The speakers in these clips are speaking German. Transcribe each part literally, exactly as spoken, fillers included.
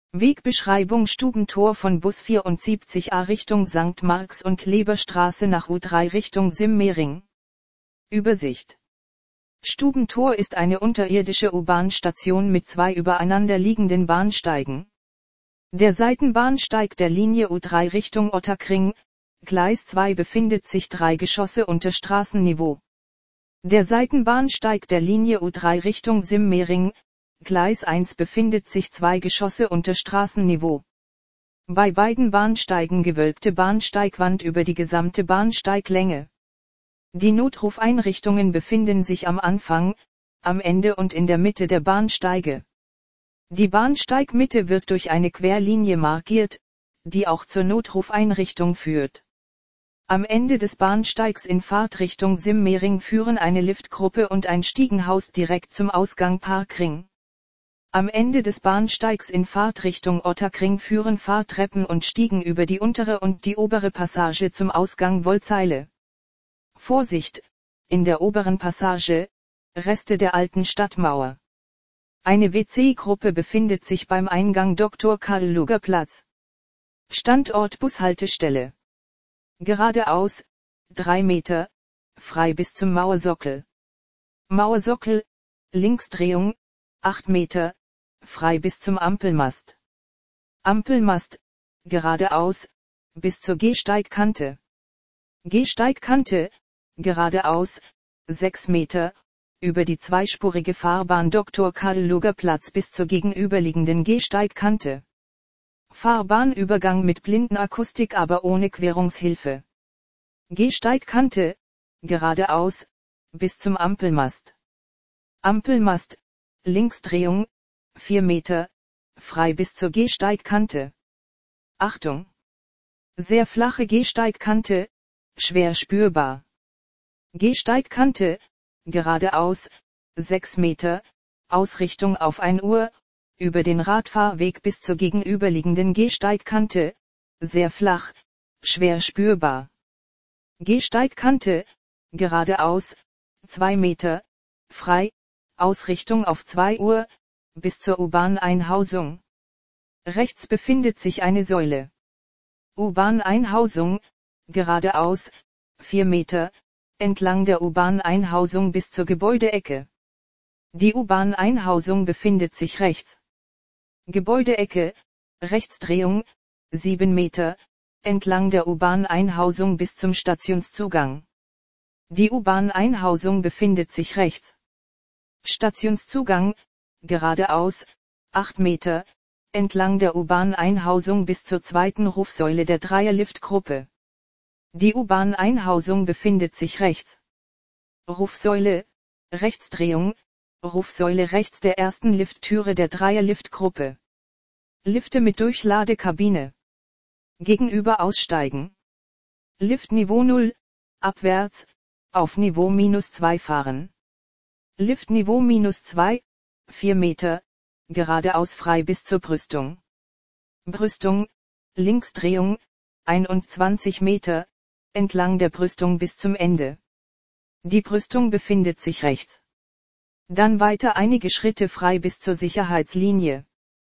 Wegbeschreibung Stubentor von Bus vierundsiebzig A Richtung Sankt Marx und Leberstraße nach U drei Richtung Simmering. Übersicht. Stubentor ist eine unterirdische U-Bahn-Station mit zwei übereinander liegenden Bahnsteigen. Der Seitenbahnsteig der Linie U drei Richtung Ottakring, Gleis zwei befindet sich drei Geschosse unter Straßenniveau. Der Seitenbahnsteig der Linie U drei Richtung Simmering, Gleis eins befindet sich zwei Geschosse unter Straßenniveau. Bei beiden Bahnsteigen gewölbte Bahnsteigwand über die gesamte Bahnsteiglänge. Die Notrufeinrichtungen befinden sich am Anfang, am Ende und in der Mitte der Bahnsteige. Die Bahnsteigmitte wird durch eine Querlinie markiert, die auch zur Notrufeinrichtung führt. Am Ende des Bahnsteigs in Fahrtrichtung Simmering führen eine Liftgruppe und ein Stiegenhaus direkt zum Ausgang Parkring. Am Ende des Bahnsteigs in Fahrtrichtung Ottakring führen Fahrtreppen und Stiegen über die untere und die obere Passage zum Ausgang Wollzeile. Vorsicht! In der oberen Passage, Reste der alten Stadtmauer. Eine W C-Gruppe befindet sich beim Eingang Doktor Karl-Lueger Platz. Standort Bushaltestelle. Geradeaus, drei Meter, frei bis zum Mauersockel. Mauersockel, Linksdrehung, acht Meter, frei bis zum Ampelmast. Ampelmast, geradeaus, bis zur Gehsteigkante. Gehsteigkante, geradeaus, sechs Meter, über die zweispurige Fahrbahn Doktor Karl-Lueger Platz bis zur gegenüberliegenden Gehsteigkante. Fahrbahnübergang mit Blindenakustik aber ohne Querungshilfe. Gehsteigkante, geradeaus, bis zum Ampelmast. Ampelmast, Linksdrehung, vier Meter, frei bis zur Gehsteigkante. Achtung! Sehr flache Gehsteigkante, schwer spürbar. Gehsteigkante, geradeaus, sechs Meter, Ausrichtung auf ein Uhr, über den Radfahrweg bis zur gegenüberliegenden Gehsteigkante, sehr flach, schwer spürbar. Gehsteigkante, geradeaus, zwei Meter, frei, Ausrichtung auf zwei Uhr, bis zur U-Bahn-Einhausung. Rechts befindet sich eine Säule. U-Bahn-Einhausung, geradeaus, vier Meter, entlang der U-Bahn-Einhausung bis zur Gebäudeecke. Die U-Bahn-Einhausung befindet sich rechts. Gebäudeecke, Rechtsdrehung, sieben Meter, entlang der U-Bahn-Einhausung bis zum Stationszugang. Die U-Bahn-Einhausung befindet sich rechts. Stationszugang, geradeaus, acht Meter, entlang der U-Bahn-Einhausung bis zur zweiten Rufsäule der Dreierliftgruppe. Die U-Bahn-Einhausung befindet sich rechts. Rufsäule, Rechtsdrehung, Rufsäule rechts der ersten Lifttüre der Dreierliftgruppe. Lifte mit Durchladekabine. Gegenüber aussteigen. Liftniveau null, abwärts, auf Niveau minus zwei fahren. Liftniveau minus zwei, vier Meter, geradeaus frei bis zur Brüstung. Brüstung, Linksdrehung, einundzwanzig Meter, entlang der Brüstung bis zum Ende. Die Brüstung befindet sich rechts. Dann weiter einige Schritte frei bis zur Sicherheitslinie.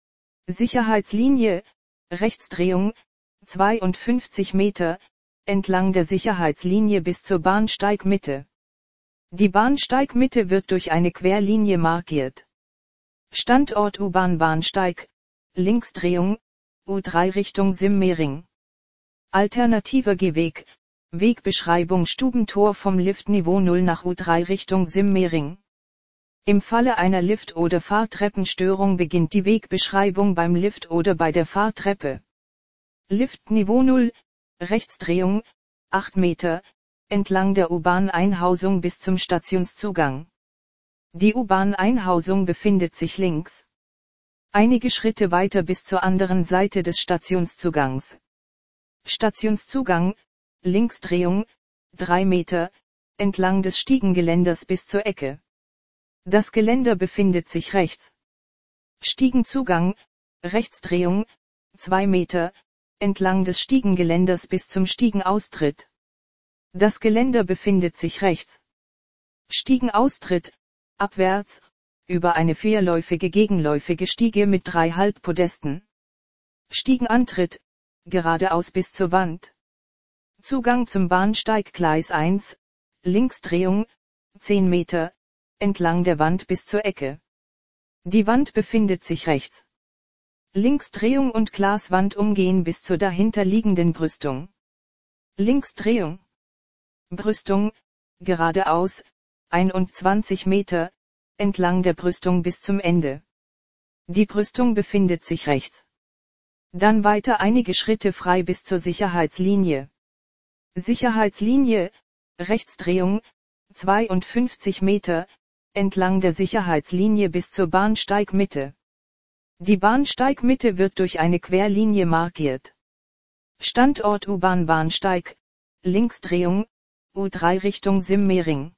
Sicherheitslinie, Rechtsdrehung, zweiundfünfzig Meter, entlang der Sicherheitslinie bis zur Bahnsteigmitte. Die Bahnsteigmitte wird durch eine Querlinie markiert. Standort U-Bahn-Bahnsteig, Linksdrehung, U drei Richtung Simmering. Alternativer Gehweg, Wegbeschreibung Stubentor vom Liftniveau null nach U drei Richtung Simmering. Im Falle einer Lift- oder Fahrtreppenstörung beginnt die Wegbeschreibung beim Lift oder bei der Fahrtreppe. Liftniveau null, Rechtsdrehung, acht Meter, entlang der U-Bahn-Einhausung bis zum Stationszugang. Die U-Bahn-Einhausung befindet sich links. Einige Schritte weiter bis zur anderen Seite des Stationszugangs. Stationszugang, Linksdrehung, drei Meter, entlang des Stiegengeländers bis zur Ecke. Das Geländer befindet sich rechts. Stiegenzugang, Rechtsdrehung, zwei Meter, entlang des Stiegengeländers bis zum Stiegenaustritt. Das Geländer befindet sich rechts. Stiegenaustritt, abwärts, über eine vierläufige gegenläufige Stiege mit drei Halbpodesten. Stiegenantritt, geradeaus bis zur Wand. Zugang zum Bahnsteig Gleis eins, Linksdrehung, zehn Meter, entlang der Wand bis zur Ecke. Die Wand befindet sich rechts. Linksdrehung und Glaswand umgehen bis zur dahinterliegenden Brüstung. Linksdrehung. Brüstung, geradeaus, einundzwanzig Meter, entlang der Brüstung bis zum Ende. Die Brüstung befindet sich rechts. Dann weiter einige Schritte frei bis zur Sicherheitslinie. Sicherheitslinie, Rechtsdrehung, zweiundfünfzig Meter, entlang der Sicherheitslinie bis zur Bahnsteigmitte. Die Bahnsteigmitte wird durch eine Querlinie markiert. Standort U-Bahn-Bahnsteig, Linksdrehung, U drei Richtung Simmering.